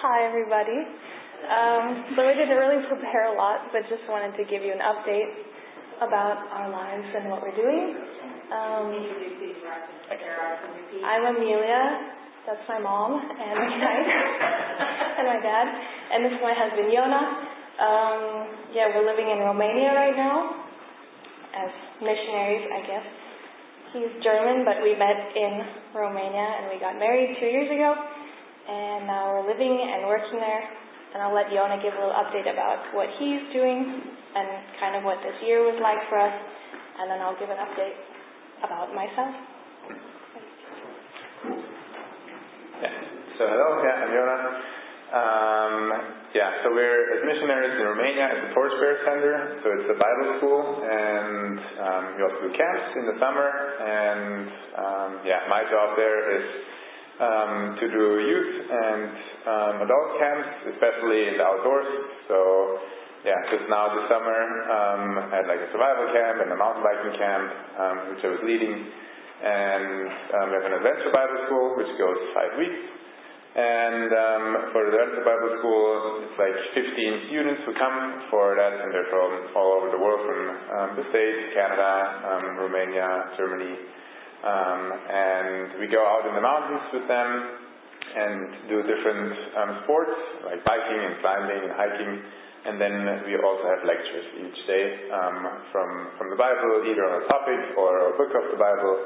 Hi, everybody. So we didn't really prepare a lot, but just wanted to give you an update about our lives and what we're doing. I'm Amelia. That's my mom and my dad. And my dad. And this is my husband, Yona. We're living in Romania right now as missionaries, I guess. He's German, but we met in Romania and we got married 2 years ago. And now we're living and working there. And I'll let Yona give a little update about what he's doing and kind of what this year was like for us. And then I'll give an update about myself. So hello, I'm Yona. So we're as missionaries in Romania at the Torchbearer Center. So it's a Bible school, and we also do camps in the summer. And my job there is to do youth and adult camps, especially in the outdoors. So just now this summer I had like a survival camp and a mountain biking camp, which I was leading. And we have an adventure Bible school which goes 5 weeks. And for the adventure Bible school, it's like 15 students who come for that, and they're from all over the world, from the States, Canada, Romania, Germany. And we go out in the mountains with them and do different sports like biking and climbing and hiking. And then we also have lectures each day from the Bible, either on a topic or a book of the Bible.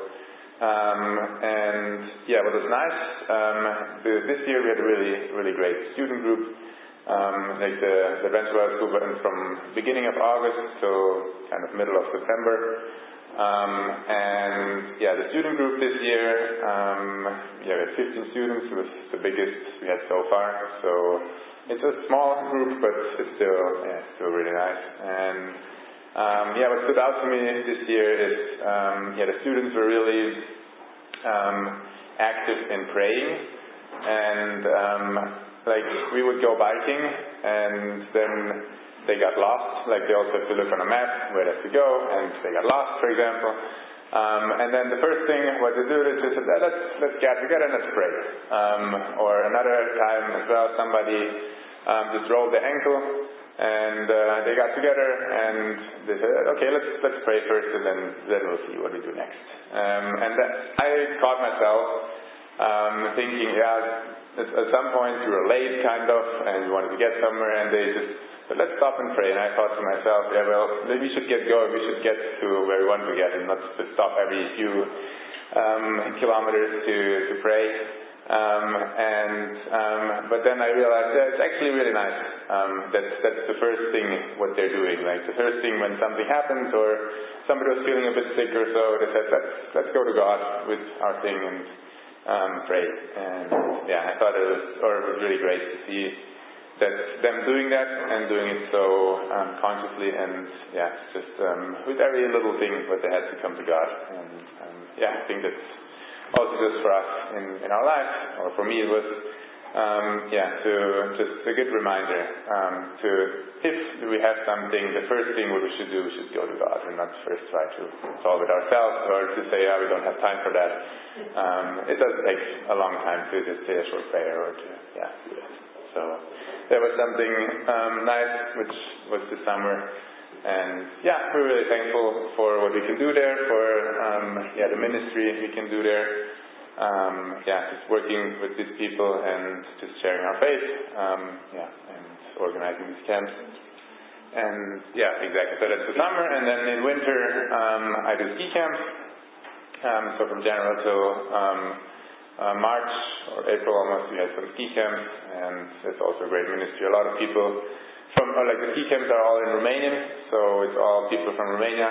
What was nice, this year we had a really great student group. The adventure Bible school went from beginning of August to kind of middle of September. The student group this year, we had 15 students. It was the biggest we had so far. So it's a small group, but it's still really nice. And what stood out to me this year is the students were really active in praying. And we would go biking, and then they got lost. Like they also have to look on a map where they have to go, and they got lost, for example. And then the first thing what they do is just let's get together and let's pray. Or another time as well, somebody just rolled their ankle, and they got together and they said, okay, let's pray first, and then we'll see what we do next. I caught myself thinking, at some point you were late, kind of, and you wanted to get somewhere, and they just said, let's stop and pray. And I thought to myself, maybe we should get going. We should get to where we want to get, and not just stop every few kilometers to pray. But then I realized it's actually really nice. That's the first thing what they're doing. Like the first thing when something happens or somebody was feeling a bit sick or so, they said, let's go to God with our thing and pray. And I thought it was really great to see that them doing that and doing it so consciously and just with every little thing what they had to come to God. And I think that's also just for us in our life, or for me it was to just a good reminder to, if we have something, the first thing what we should do, we should go to God and not first try to solve it ourselves, or to say we don't have time for that. It does take a long time to just say a short prayer or to do that. So there was something nice which was this summer. And we're really thankful for what we can do there, for the ministry we can do there. Just working with these people and just sharing our faith, and organizing these camps. And exactly. So that's the summer, and then in winter I do ski camps. So from January till March or April almost, we have some ski camps, and it's also a great ministry. A lot of people the ski camps are all in Romanian, so it's all people from Romania.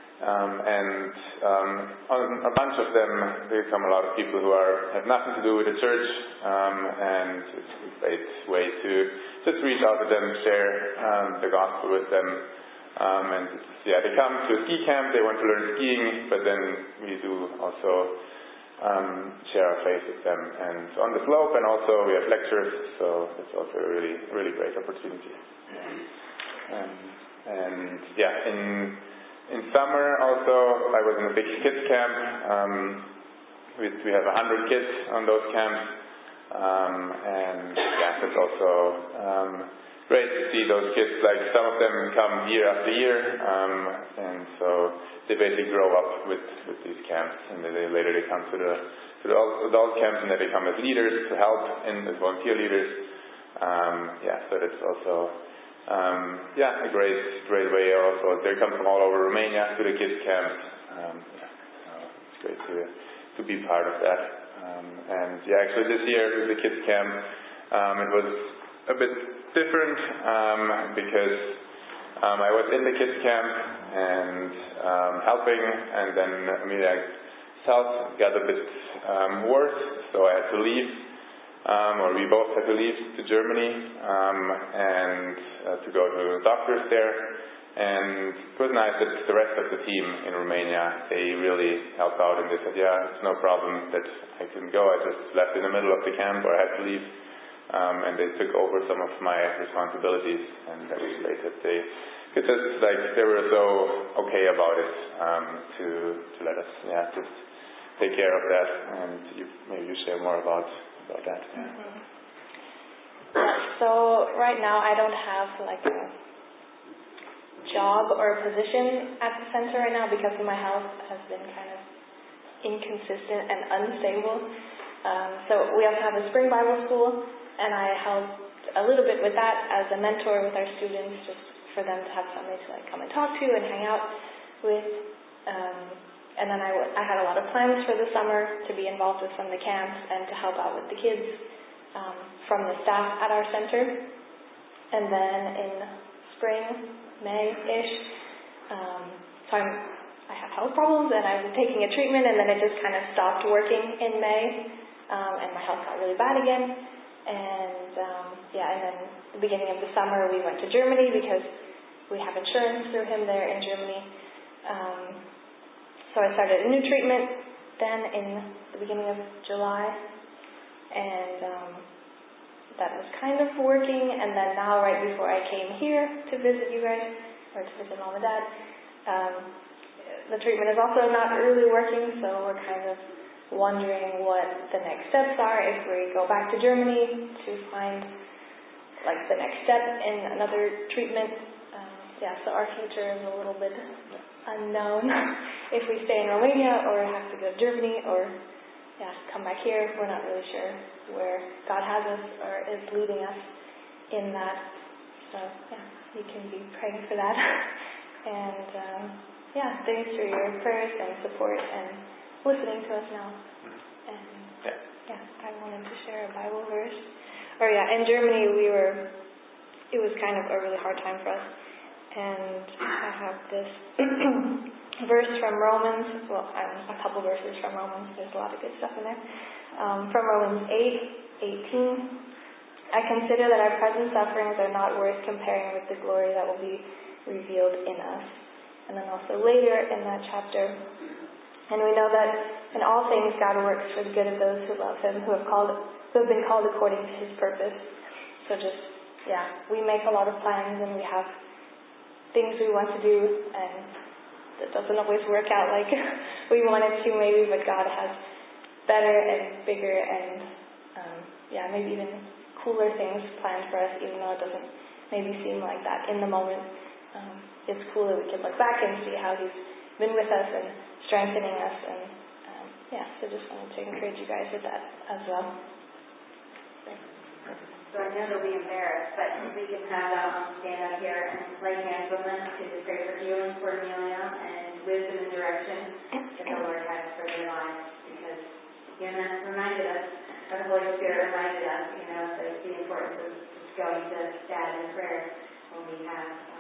A bunch of them, they come a lot of people who have nothing to do with the church, and it's a great way to just reach out to them, share the gospel with them. They come to a ski camp, they want to learn skiing, but then we do also share our faith with them. And on the slope, and also we have lectures, so it's also a really, really great opportunity. In summer also, I was in a big kids camp. We have 100 kids on those camps. it's also great to see those kids. Like some of them come year after year, and so they basically grow up with these camps, and then later they come to the adult camps, and they become as leaders to help as volunteer leaders. So that's also a great way. Also, they come from all over Romania to the kids camps. So it's great to be part of that. Actually this year with the kids camp, it was a bit different because I was in the kids camp and helping, and then Amelia's health got a bit worse, so I had to leave, or we both had to leave to Germany and to go to doctors there. And it was nice that the rest of the team in Romania, they really helped out, and they said, it's no problem that I couldn't go. I just left in the middle of the camp, or I had to leave. And they took over some of my responsibilities, and that was great that they were so okay about it, to let us just take care of that. And maybe you share more about that. Mm-hmm. So right now I don't have like a job or a position at the center right now because my health has been kind of inconsistent and unstable. So we also have a spring Bible school, and I helped a little bit with that as a mentor with our students, just for them to have somebody to like come and talk to and hang out with. And then I had a lot of plans for the summer to be involved with some of the camps and to help out with the kids from the staff at our center. And then in spring, May-ish, I had health problems, and I was taking a treatment, and then it just kind of stopped working in May, and my health got really bad again. And then the beginning of the summer we went to Germany because we have insurance through him there in Germany. So I started a new treatment then in the beginning of July, and that was kind of working. And then now, right before I came here to visit you guys, or to visit Mom and Dad, the treatment is also not really working, so we're kind of wondering what the next steps are, if we go back to Germany to find like the next step in another treatment. So our future is a little bit unknown if we stay in Romania or have to go to Germany or come back here. We're not really sure where God has us or is leading us in that. So you can be praying for that. And thanks for your prayers and support and listening to us now. And I wanted to share a Bible verse. In Germany it was kind of a really hard time for us. And I have this verse from Romans, a couple verses from Romans, there's a lot of good stuff in there. From Romans 8:18, I consider that our present sufferings are not worth comparing with the glory that will be revealed in us. And then also later in that chapter, and we know that in all things God works for the good of those who love Him, who have been called according to His purpose. So we make a lot of plans, and we have things we want to do, and it doesn't always work out like we want it to maybe, but God has better and bigger and maybe even cooler things planned for us, even though it doesn't maybe seem like that in the moment. It's cool that we can look back and see how He's been with us and strengthening us, and so just wanted to encourage you guys with that as well. So I know they'll be embarrassed, but we can have them stand up here and lay hands on them to just pray for healing for Amelia and wisdom and direction that the Lord has for their lives. Because, that reminded us, the Holy Spirit reminded us, the importance of just going to Dad in prayer when we have